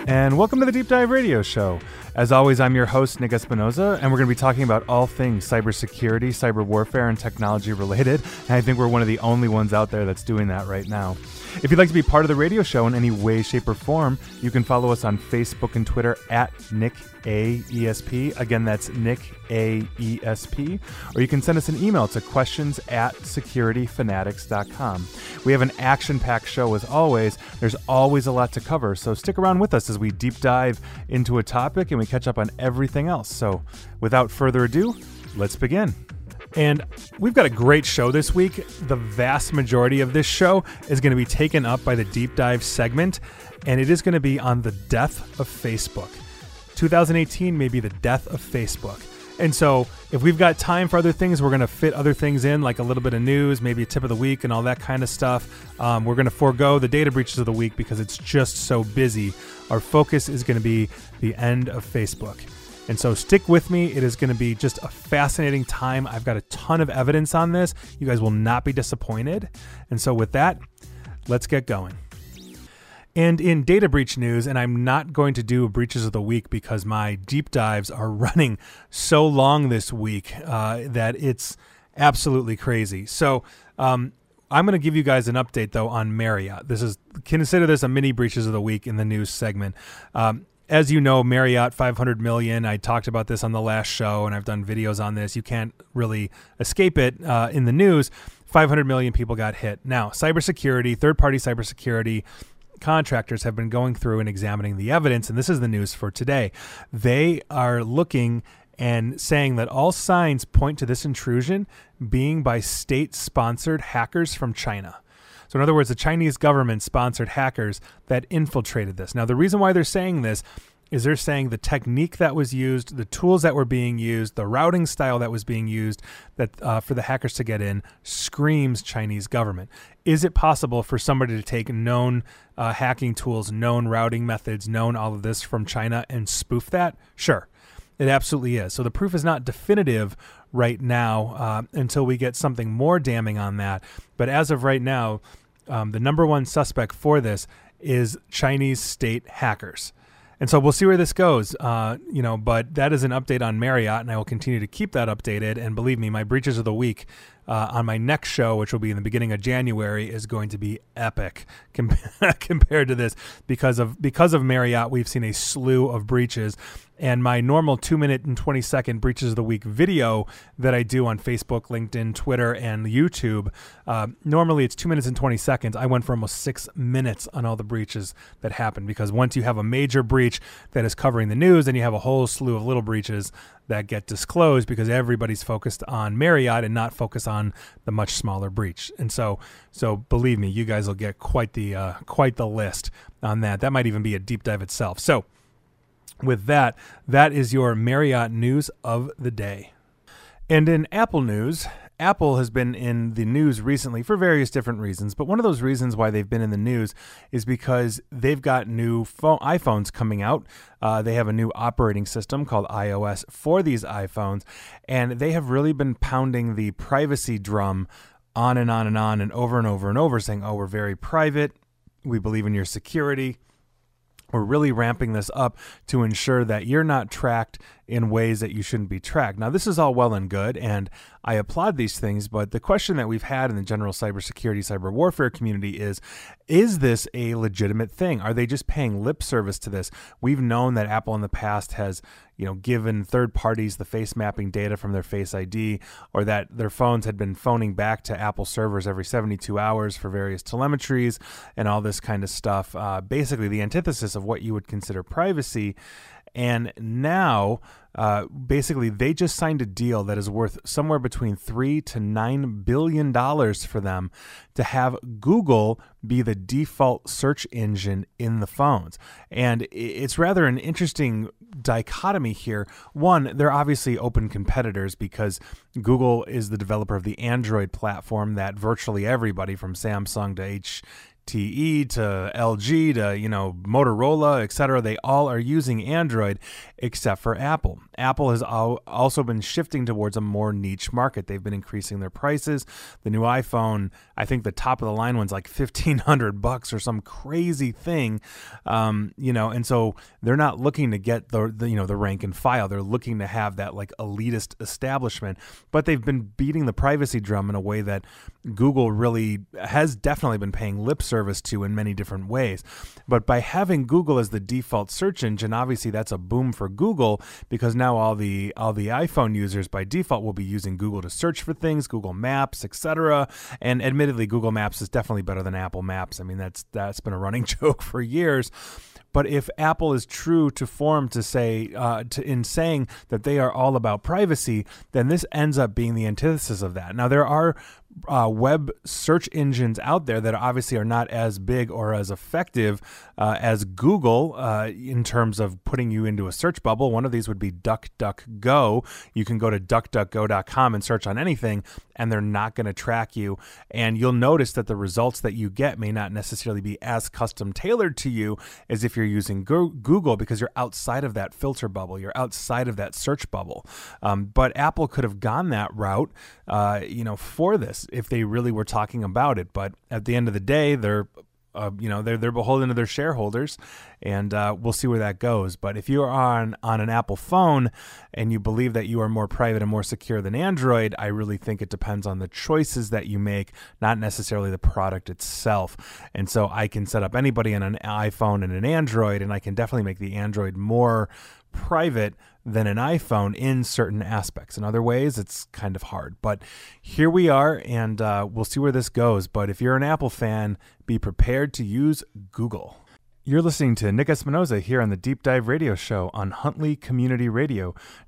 and welcome to the Deep Dive Radio Show. As always, I'm your host, Nick Espinoza, and we're going to be talking about all things cybersecurity, cyber warfare, and technology related, and I think we're one of the only ones out there that's doing that right now. If you'd like to be part of the radio show in any way, shape, or form, you can follow us on Facebook and Twitter at NickAESP. Again, that's NickAESP. Or you can send us an email to questions@securityfanatics.com. We have an action-packed show as always. There's always a lot to cover, so stick around with us as we deep dive into a topic and we catch up on everything else. So without further ado, let's begin. And we've got a great show this week. The vast majority of this show is going to be taken up by the deep dive segment, and it is going to be on the death of Facebook. 2018 may be the death of Facebook. And so if we've got time for other things, we're going to fit other things in, like a little bit of news, maybe a tip of the week and all that kind of stuff. We're going to forego the data breaches of the week because it's just so busy. Our focus is going to be the end of Facebook. And so stick with me. It is going to be just a fascinating time. I've got a ton of evidence on this. You guys will not be disappointed. And so with that, let's get going. And in data breach news, and I'm not going to do breaches of the week because my deep dives are running so long this week that it's absolutely crazy. So I'm going to give you guys an update, though, on Marriott. Consider this a mini breaches of the week in the news segment. As you know, Marriott, $500 million. I talked about this on the last show, and I've done videos on this. You can't really escape it in the news. 500 million people got hit. Now, cybersecurity, third-party cybersecurity contractors have been going through and examining the evidence, and this is the news for today. They are looking and saying that all signs point to this intrusion being by state-sponsored hackers from China. So in other words, the Chinese government sponsored hackers that infiltrated this. Now, the reason why they're saying this is they're saying the technique that was used, the tools that were being used, the routing style that was being used that for the hackers to get in screams Chinese government. Is it possible for somebody to take known hacking tools, known routing methods, known all of this from China and spoof that? Sure, it absolutely is. So the proof is not definitive right now until we get something more damning on that. But as of right now, the number one suspect for this is Chinese state hackers. And so we'll see where this goes, but that is an update on Marriott, and I will continue to keep that updated. And believe me, my breaches of the week on my next show, which will be in the beginning of January, is going to be epic compared to this. Because of Marriott, we've seen a slew of breaches. And my normal 2-minute and 20-second breaches of the week video that I do on Facebook, LinkedIn, Twitter, and YouTube, normally it's 2 minutes and 20 seconds. I went for almost 6 minutes on all the breaches that happened, because once you have a major breach that is covering the news, then you have a whole slew of little breaches that get disclosed because everybody's focused on Marriott and not focused on the much smaller breach. And so believe me, you guys will get quite the list on that. That might even be a deep dive itself. So with that is your Marriott news of the day. And in Apple news, Apple has been in the news recently for various different reasons, but one of those reasons why they've been in the news is because they've got new iPhones coming out. They have a new operating system called iOS for these iPhones, and they have really been pounding the privacy drum on and on and on and over and over and over, saying, oh, we're very private, we believe in your security. We're really ramping this up to ensure that you're not tracked in ways that you shouldn't be tracked. Now, this is all well and good, and I applaud these things, but the question that we've had in the general cybersecurity, cyber warfare community is this a legitimate thing? Are they just paying lip service to this? We've known that Apple in the past has, given third parties the face mapping data from their Face ID, or that their phones had been phoning back to Apple servers every 72 hours for various telemetries and all this kind of stuff. Basically, the antithesis of what you would consider privacy. And now, basically, they just signed a deal that is worth somewhere between $3 to $9 billion for them to have Google be the default search engine in the phones. And it's rather an interesting dichotomy here. One, they're obviously open competitors because Google is the developer of the Android platform that virtually everybody from Samsung to ZTE to LG to, Motorola, etc. They all are using Android except for Apple. Apple has also been shifting towards a more niche market. They've been increasing their prices. The new iPhone, I think the top of the line one's like $1,500 or some crazy thing, and so they're not looking to get the rank and file. They're looking to have that like elitist establishment, but they've been beating the privacy drum in a way that Google really has definitely been paying lip service to in many different ways. But by having Google as the default search engine, obviously that's a boom for Google, because now all the iPhone users by default will be using Google to search for things, Google Maps, etc. And admittedly, Google Maps is definitely better than Apple Maps. I mean, that's been a running joke for years. But if Apple is true to form to say in saying that they are all about privacy, then this ends up being the antithesis of that. Now, there are web search engines out there that obviously are not as big or as effective as Google in terms of putting you into a search bubble. One of these would be DuckDuckGo. You can go to duckduckgo.com and search on anything, and they're not going to track you. And you'll notice that the results that you get may not necessarily be as custom tailored to you as if you're using Google, because you're outside of that filter bubble. You're outside of that search bubble. But Apple could have gone that route, for this, if they really were talking about it. But at the end of the day, they're beholden to their shareholders, and we'll see where that goes. But if you're on an Apple phone and you believe that you are more private and more secure than Android, I really think it depends on the choices that you make, not necessarily the product itself. And so I can set up anybody on an iPhone and an Android, and I can definitely make the Android more private than an iPhone in certain aspects. In other ways, it's kind of hard. But here we are, and we'll see where this goes. But if you're an Apple fan, be prepared to use Google. You're listening to Nick Espinoza here on the Deep Dive Radio Show on Huntley Community Radio,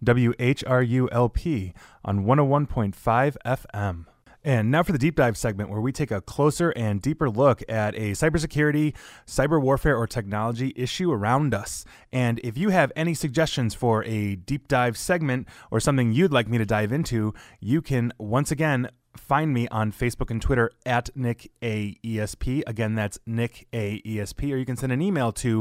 WHRU-LP on 101.5 FM. And now for the deep dive segment, where we take a closer and deeper look at a cybersecurity, cyber warfare, or technology issue around us. And if you have any suggestions for a deep dive segment or something you'd like me to dive into, you can once again find me on Facebook and Twitter at NickAESP. Again, that's NickAESP. Or you can send an email to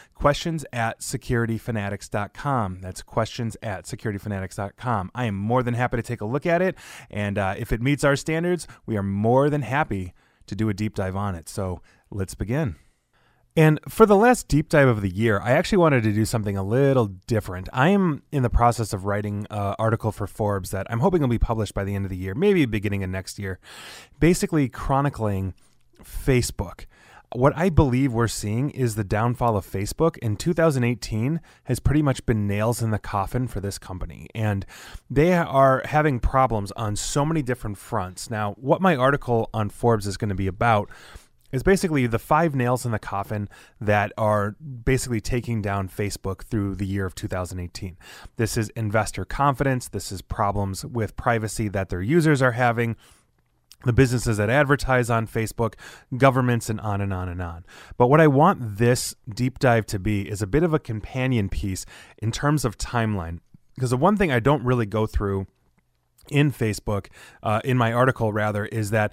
questions@securityfanatics.com. That's questions@securityfanatics.com. I am more than happy to take a look at it. And if it meets our standards, we are more than happy to do a deep dive on it. So let's begin. And for the last deep dive of the year, I actually wanted to do something a little different. I am in the process of writing an article for Forbes that I'm hoping will be published by the end of the year, maybe beginning of next year, basically chronicling Facebook. What I believe we're seeing is the downfall of Facebook in 2018 has pretty much been nails in the coffin for this company. And they are having problems on so many different fronts. Now, what my article on Forbes is going to be about is basically the 5 nails in the coffin that are basically taking down Facebook through the year of 2018. This is investor confidence. This is problems with privacy that their users are having, the businesses that advertise on Facebook, governments, and on and on and on. But what I want this deep dive to be is a bit of a companion piece in terms of timeline. Because the one thing I don't really go through in Facebook, in my article rather, is that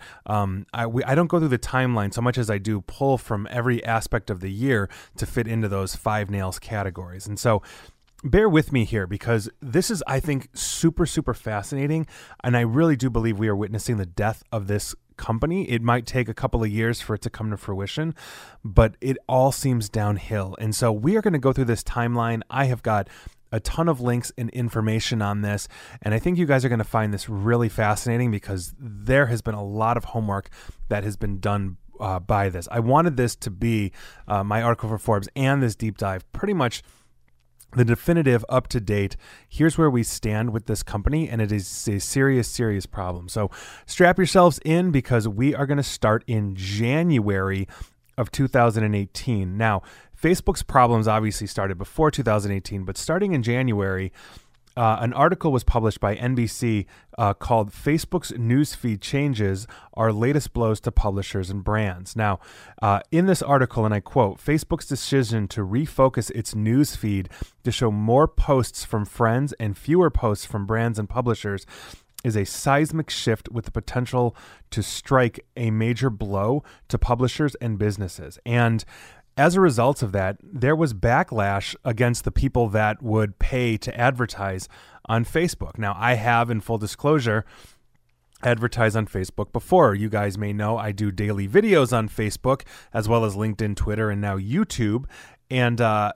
I don't go through the timeline so much as I do pull from every aspect of the year to fit into those 5 nails categories. And so bear with me here, because this is, I think, super, super fascinating. And I really do believe we are witnessing the death of this company. It might take a couple of years for it to come to fruition, but it all seems downhill. And so we are going to go through this timeline. I have got a ton of links and information on this, and I think you guys are going to find this really fascinating, because there has been a lot of homework that has been done by this. I wanted this to be my article for Forbes and this deep dive pretty much the definitive, up-to-date, here's where we stand with this company, and it is a serious, serious problem. So strap yourselves in, because we are going to start in January of 2018. Now, Facebook's problems obviously started before 2018, but starting in January, an article was published by NBC called "Facebook's Newsfeed Changes Are Latest Blows to Publishers and Brands." Now, in this article, and I quote, "Facebook's decision to refocus its newsfeed to show more posts from friends and fewer posts from brands and publishers is a seismic shift with the potential to strike a major blow to publishers and businesses. And as a result of that, there was backlash against the people that would pay to advertise on Facebook. Now, I have, in full disclosure, advertised on Facebook before. You guys may know I do daily videos on Facebook, as well as LinkedIn, Twitter, and now YouTube. And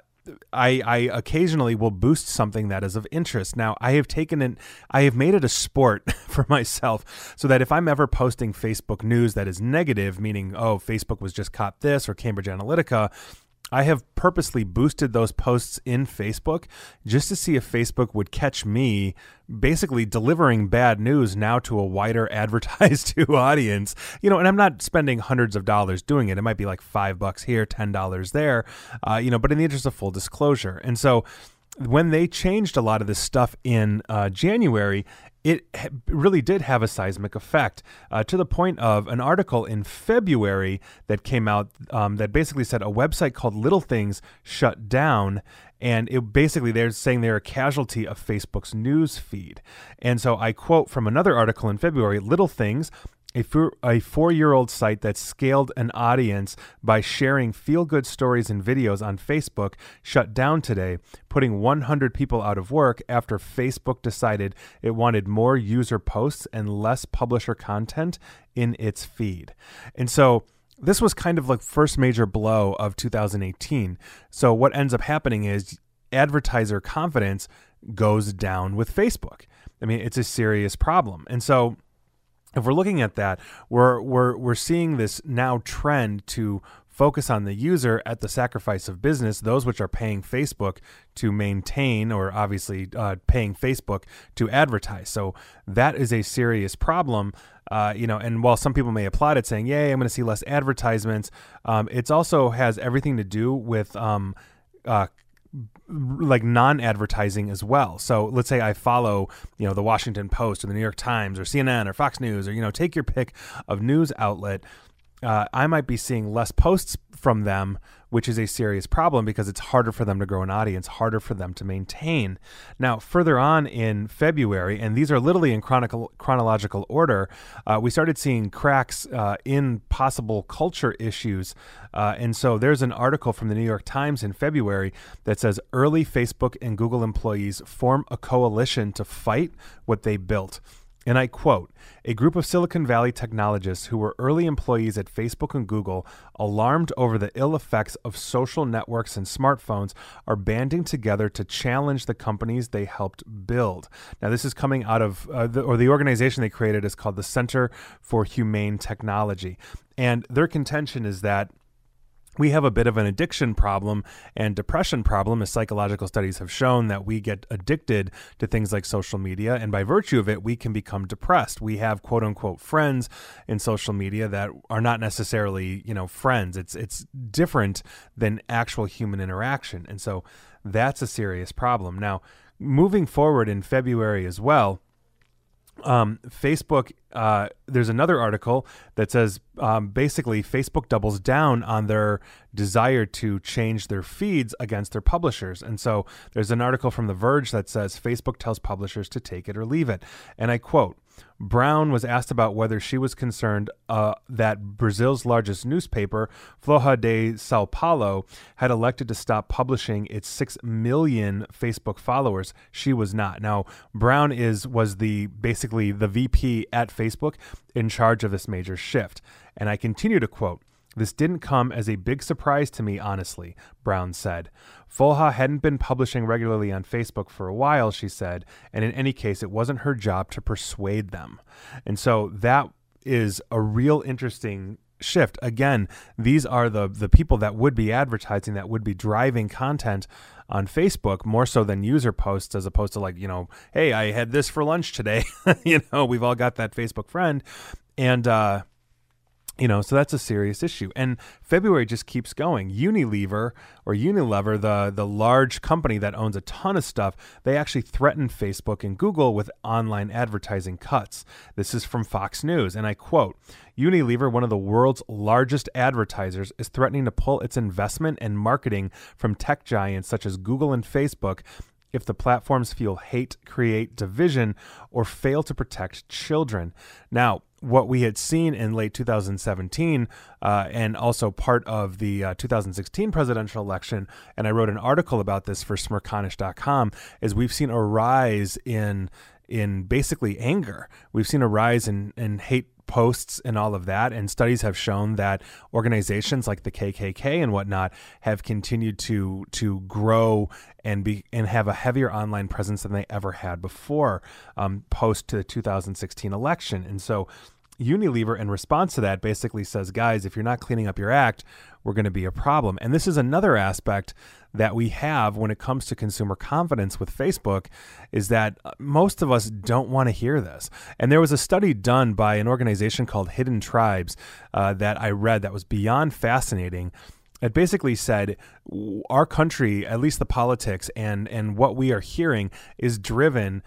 I occasionally will boost something that is of interest. Now, I have made it a sport for myself so that if I'm ever posting Facebook news that is negative, meaning, oh, Facebook was just caught this or Cambridge Analytica, I have purposely boosted those posts in Facebook just to see if Facebook would catch me basically delivering bad news now to a wider advertised to audience, and I'm not spending hundreds of dollars doing it. It might be like $5 here, $10 there, but in the interest of full disclosure. And so when they changed a lot of this stuff in January, it really did have a seismic effect to the point of an article in February that came out that basically said a website called Little Things shut down. And it basically, they're saying they're a casualty of Facebook's news feed. And so I quote from another article in February, Little Things, a 4-year-old site that scaled an audience by sharing feel-good stories and videos on Facebook, shut down today, putting 100 people out of work after Facebook decided it wanted more user posts and less publisher content in its feed. And so this was kind of like first major blow of 2018. So what ends up happening is advertiser confidence goes down with Facebook. I mean, it's a serious problem. And so if we're looking at that, we're seeing this now trend to focus on the user at the sacrifice of business, those which are paying Facebook to maintain, or obviously paying Facebook to advertise. So that is a serious problem. And while some people may applaud it saying, yay, I'm going to see less advertisements, it also has everything to do with like non-advertising as well. So let's say I follow, the Washington Post or the New York Times or CNN or Fox News, or, take your pick of news outlet. I might be seeing less posts from them, which is a serious problem because it's harder for them to grow an audience, harder for them to maintain. Now, further on in February, and these are literally in chronological order, we started seeing cracks in possible culture issues. And so there's an article from the New York Times in February that says early Facebook and Google employees form a coalition to fight what they built. And I quote, a group of Silicon Valley technologists who were early employees at Facebook and Google, alarmed over the ill effects of social networks and smartphones, are banding together to challenge the companies they helped build. Now, this is coming out of, the organization they created is called the Center for Humane Technology. And their contention is that we have a bit of an addiction problem and depression problem, as psychological studies have shown that we get addicted to things like social media, and by virtue of it, we can become depressed. We have quote unquote friends in social media that are not necessarily, friends. It's different than actual human interaction. And so that's a serious problem. Now, moving forward in February as well, Facebook, there's another article that says basically Facebook doubles down on their desire to change their feeds against their publishers. And so there's an article from The Verge that says Facebook tells publishers to take it or leave it. And I quote, Brown was asked about whether she was concerned that Brazil's largest newspaper, Folha de Sao Paulo, had elected to stop publishing its 6 million Facebook followers. She was not. Now, Brown was basically the VP at Facebook in charge of this major shift. And I continue to quote, this didn't come as a big surprise to me, honestly, Brown said. Folha hadn't been publishing regularly on Facebook for a while, she said, and in any case, it wasn't her job to persuade them. And so that is a real interesting shift. Again, these are the people that would be advertising, that would be driving content on Facebook more so than user posts, as opposed to like, hey, I had this for lunch today. We've all got that Facebook friend. And, so that's a serious issue. And February just keeps going. Unilever, the large company that owns a ton of stuff, they actually threatened Facebook and Google with online advertising cuts. This is from Fox News, and I quote, Unilever, one of the world's largest advertisers, is threatening to pull its investment and marketing from tech giants such as Google and Facebook if the platforms fuel hate, create division, or fail to protect children. Now, what we had seen in late 2017 and also part of the 2016 presidential election, and I wrote an article about this for Smerconish.com, is we've seen a rise in basically anger. We've seen a rise in hate posts and all of that, and studies have shown that organizations like the KKK and whatnot have continued to grow and have a heavier online presence than they ever had before, post to the 2016 election. And so Unilever, in response to that, basically says, guys, if you're not cleaning up your act, we're going to be a problem. And this is another aspect that we have when it comes to consumer confidence with Facebook, is that most of us don't want to hear this. And there was a study done by an organization called Hidden Tribes that I read that was beyond fascinating. It basically said our country, at least the politics and what we are hearing, is driven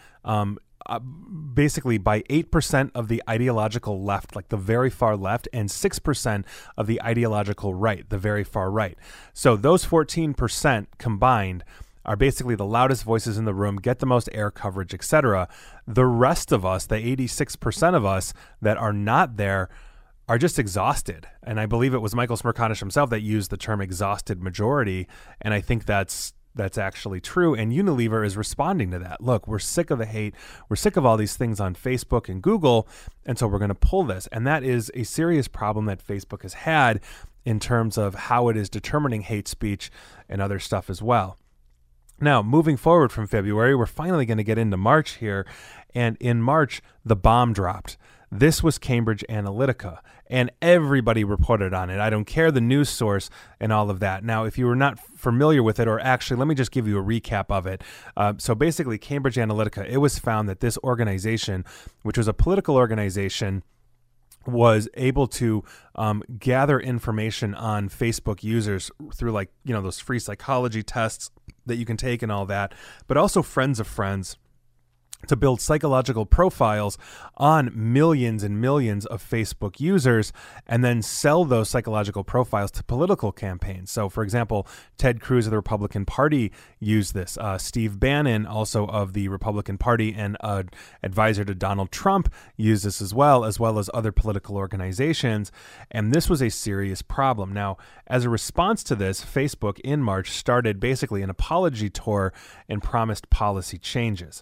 basically by 8% of the ideological left, like the very far left, and 6% of the ideological right, the very far right. So those 14% combined are basically the loudest voices in the room, get the most air coverage, etc. The rest of us, the 86% of us that are not there, are just exhausted. And I believe it was Michael Smerconish himself that used the term exhausted majority. And I think that's actually true. And Unilever is responding to that. Look, we're sick of the hate. We're sick of all these things on Facebook and Google. And so we're going to pull this. And that is a serious problem that Facebook has had in terms of how it is determining hate speech and other stuff as well. Now, moving forward from February, we're finally going to get into March here. And in March, the bomb dropped. This was Cambridge Analytica, and everybody reported on it. I don't care the news source and all of that. Now, if you were not familiar with it, or actually, let me just give you a recap of it. So basically, Cambridge Analytica, it was found that this organization, which was a political organization, was able to gather information on Facebook users through, like, those free psychology tests that you can take and all that, but also friends of friends, to build psychological profiles on millions and millions of Facebook users and then sell those psychological profiles to political campaigns. So, for example, Ted Cruz of the Republican Party used this. Steve Bannon, also of the Republican Party and advisor to Donald Trump, used this as well as other political organizations. And this was a serious problem. Now, as a response to this, Facebook in March started basically an apology tour and promised policy changes.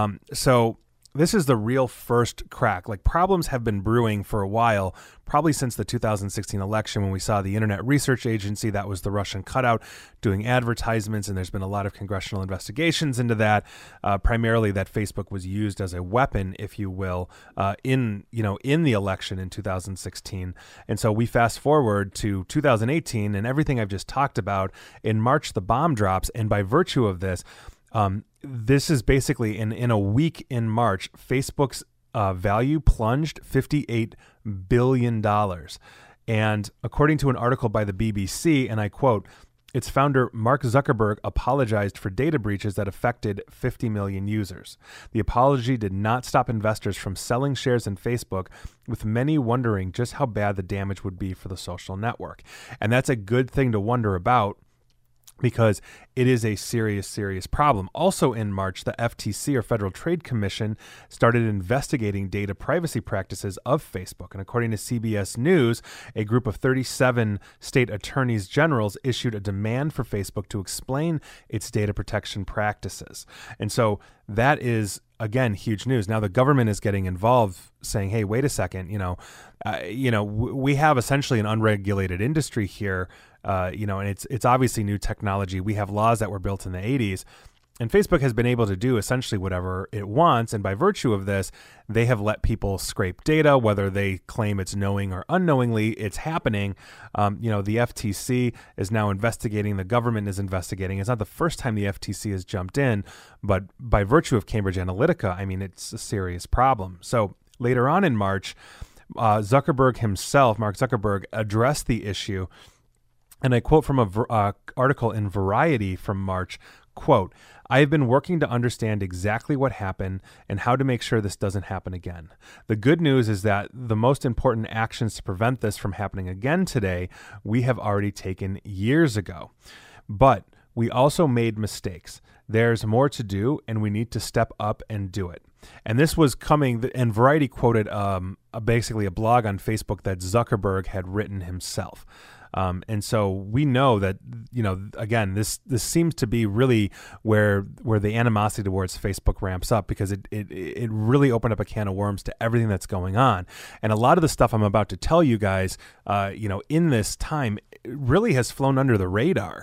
So this is the real first crack. Like, problems have been brewing for a while, probably since the 2016 election, when we saw the Internet Research Agency, that was the Russian cutout, doing advertisements. And there's been a lot of congressional investigations into that, primarily that Facebook was used as a weapon, if you will, in the election in 2016. And so we fast forward to 2018 and everything I've just talked about. In March, the bomb drops. And by virtue of this, this is basically in a week in March, Facebook's value plunged $58 billion. And according to an article by the BBC, and I quote, its founder, Mark Zuckerberg, apologized for data breaches that affected 50 million users. The apology did not stop investors from selling shares in Facebook, with many wondering just how bad the damage would be for the social network. And that's a good thing to wonder about, because it is a serious, serious problem. Also in March, the FTC, or Federal Trade Commission, started investigating data privacy practices of Facebook. And according to CBS News, a group of 37 state attorneys generals issued a demand for Facebook to explain its data protection practices. And so that is, again, huge news. Now the government is getting involved, saying, hey, wait a second, we have essentially an unregulated industry here, and it's obviously new technology. We have laws that were built in the 80s, and Facebook has been able to do essentially whatever it wants. And by virtue of this, they have let people scrape data, whether they claim it's knowing or unknowingly, it's happening. The FTC is now investigating. The government is investigating. It's not the first time the FTC has jumped in, but by virtue of Cambridge Analytica, I mean, it's a serious problem. So later on in March, Zuckerberg himself, Mark Zuckerberg, addressed the issue. And I quote from an article in Variety from March, quote, I have been working to understand exactly what happened and how to make sure this doesn't happen again. The good news is that the most important actions to prevent this from happening again today, we have already taken years ago. But we also made mistakes. There's more to do, and we need to step up and do it. And this was coming, and Variety quoted basically a blog on Facebook that Zuckerberg had written himself. And so we know that, again, this seems to be really where the animosity towards Facebook ramps up, because it really opened up a can of worms to everything that's going on. And a lot of the stuff I'm about to tell you guys, in this time, really has flown under the radar.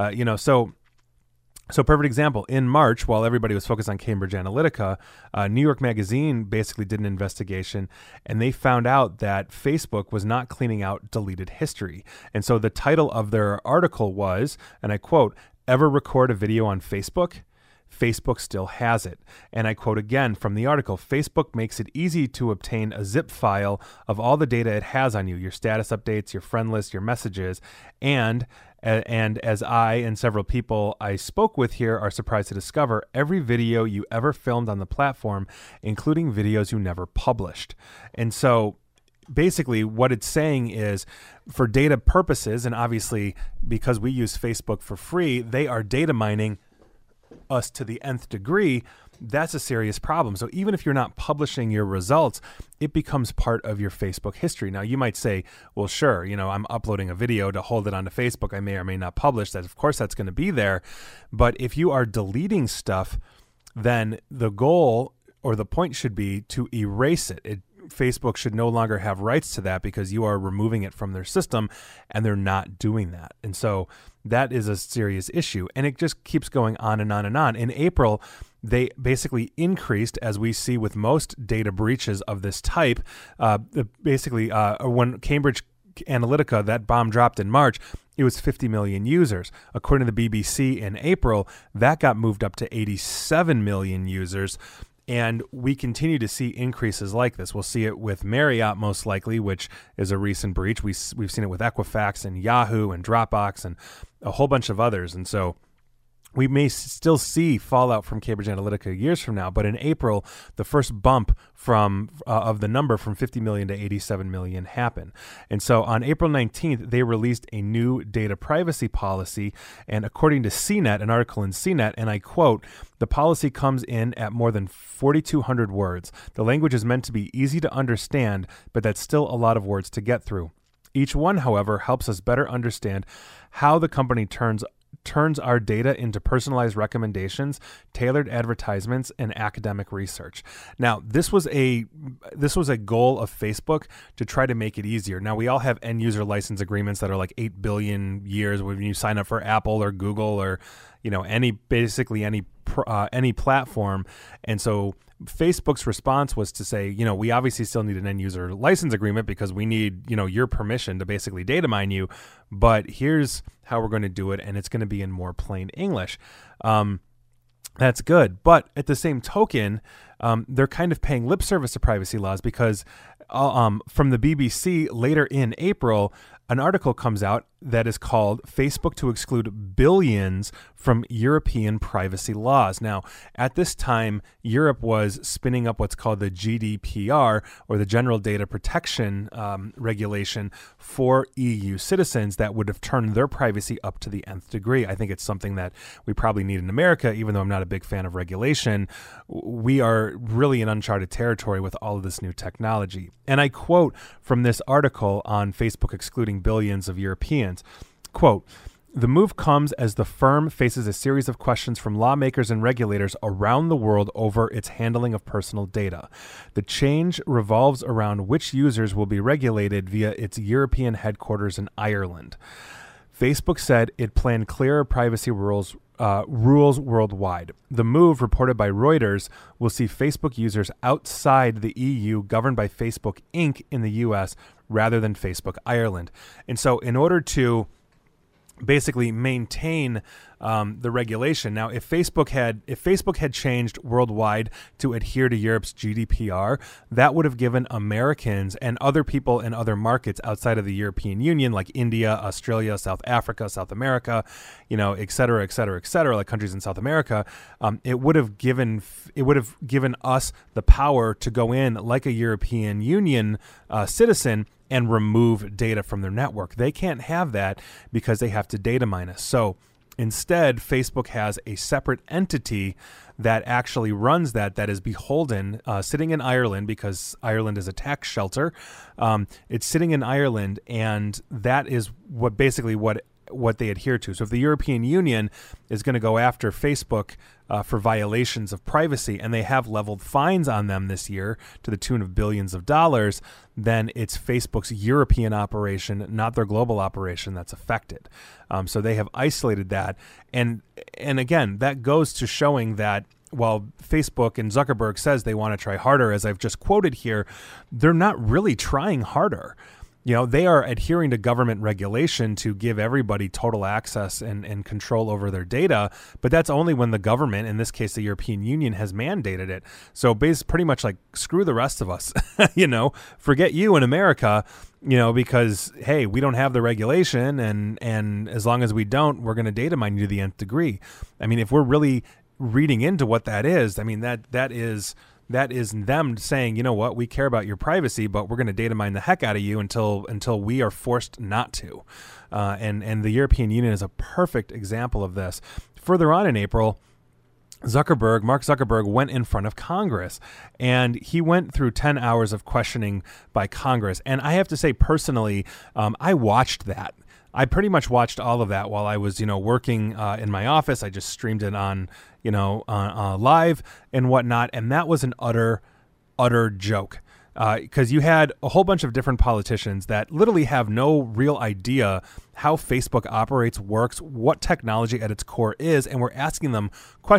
So perfect example, in March, while everybody was focused on Cambridge Analytica, New York Magazine basically did an investigation, and they found out that Facebook was not cleaning out deleted history. And so the title of their article was, and I quote, "Ever record a video on Facebook? Facebook still has it." And I quote again from the article, "Facebook makes it easy to obtain a zip file of all the data it has on you, your status updates, your friend list, your messages, and as I and several people I spoke with here are surprised to discover, every video you ever filmed on the platform, including videos you never published." And so basically what it's saying is, for data purposes, and obviously because we use Facebook for free, they are data mining us to the nth degree. That's a serious problem. So even if you're not publishing your results, it becomes part of your Facebook history. Now you might say, well, sure, I'm uploading a video to hold it onto Facebook. I may or may not publish that. Of course, that's going to be there. But if you are deleting stuff, then the goal or the point should be to erase it. Facebook should no longer have rights to that, because you are removing it from their system, and they're not doing that. And so that is a serious issue. And it just keeps going on and on and on. In April, they basically increased, as we see with most data breaches of this type, when Cambridge Analytica, that bomb dropped in March, it was 50 million users. According to the BBC in April, that got moved up to 87 million users. And we continue to see increases like this. We'll see it with Marriott most likely, which is a recent breach. We've seen it with Equifax and Yahoo and Dropbox and a whole bunch of others. And so we may still see fallout from Cambridge Analytica years from now, but in April, the first bump of the number from 50 million to 87 million happened. And so on April 19th, they released a new data privacy policy. And according to CNET, an article in CNET, and I quote, "The policy comes in at more than 4,200 words. The language is meant to be easy to understand, but that's still a lot of words to get through. Each one, however, helps us better understand how the company turns our data into personalized recommendations, tailored advertisements, and academic research." Now, this was a goal of Facebook to try to make it easier. Now, we all have end user license agreements that are like 8 billion years when you sign up for Apple or Google or any platform. And so Facebook's response was to say, we obviously still need an end user license agreement because we need, your permission to basically data mine you, but here's how we're going to do it, and it's going to be in more plain English. That's good. But at the same token, they're kind of paying lip service to privacy laws, because from the BBC later in April, an article comes out that is called "Facebook to Exclude Billions from European Privacy Laws." Now, at this time, Europe was spinning up what's called the GDPR, or the General Data Protection Regulation, for EU citizens that would have turned their privacy up to the nth degree. I think it's something that we probably need in America, even though I'm not a big fan of regulation. We are really in uncharted territory with all of this new technology. And I quote from this article on Facebook excluding billions of Europeans, quote, "The move comes as the firm faces a series of questions from lawmakers and regulators around the world over its handling of personal data. The change revolves around which users will be regulated via its European headquarters in Ireland. Facebook said it planned clearer privacy rules worldwide. The move, reported by Reuters, will see Facebook users outside the EU governed by Facebook Inc. in the US rather than Facebook Ireland." And so in order to basically maintain the regulation. Now, if Facebook had changed worldwide to adhere to Europe's GDPR, that would have given Americans and other people in other markets outside of the European Union, like India, Australia, South Africa, South America, et cetera, like countries in South America, it would have given us the power to go in like a European Union citizen and remove data from their network. They can't have that because they have to data mine us. So Instead, Facebook has a separate entity that actually runs that is beholden, sitting in Ireland, because Ireland is a tax shelter. It's sitting in Ireland, and that is what they adhere to. So if the European Union is going to go after Facebook for violations of privacy, and they have leveled fines on them this year to the tune of billions of dollars, then it's Facebook's European operation, not their global operation, that's affected. So they have isolated that. And again, that goes to showing that while Facebook and Zuckerberg says they want to try harder, as I've just quoted here, they're not really trying harder. They are adhering to government regulation to give everybody total access and control over their data, but that's only when the government, in this case the European Union, has mandated it. So pretty much like, screw the rest of us, forget you in America, because, hey, we don't have the regulation, and as long as we don't, we're going to data mine you to the nth degree. I mean, if we're really reading into what that is, I mean, that is them saying, you know what, we care about your privacy, but we're going to data mine the heck out of you until we are forced not to. And the European Union is a perfect example of this. Further on in April, Mark Zuckerberg went in front of Congress, and he went through 10 hours of questioning by Congress. And I have to say, personally, I watched that. I pretty much watched all of that while I was, working in my office. I just streamed it on, live and whatnot. And that was an utter joke. Because you had a whole bunch of different politicians that literally have no real idea how Facebook operates, works, what technology at its core is, and we're asking them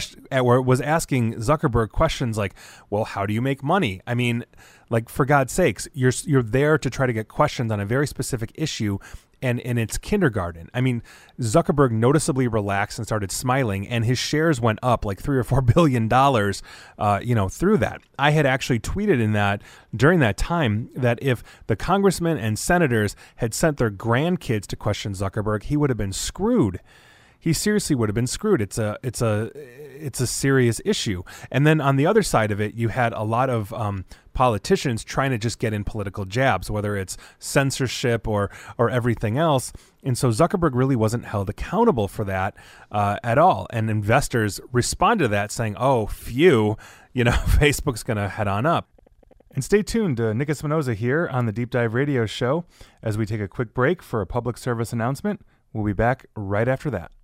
asking Zuckerberg questions like, well, how do you make money? I mean, like, for God's sakes, you're there to try to get questions on a very specific issue, and it's kindergarten. I mean, Zuckerberg noticeably relaxed and started smiling, and his shares went up like $3 or $4 billion, through that. I had actually tweeted during that time that if the congressmen and senators had sent their grandkids to question Zuckerberg, he would have been screwed. He seriously would have been screwed. It's a serious issue. And then on the other side of it, you had a lot of politicians trying to just get in political jabs, whether it's censorship or everything else. And so Zuckerberg really wasn't held accountable for that at all. And investors responded to that saying, oh, phew, Facebook's going to head on up. And stay tuned to Nick Espinoza here on the Deep Dive Radio Show as we take a quick break for a public service announcement. We'll be back right after that.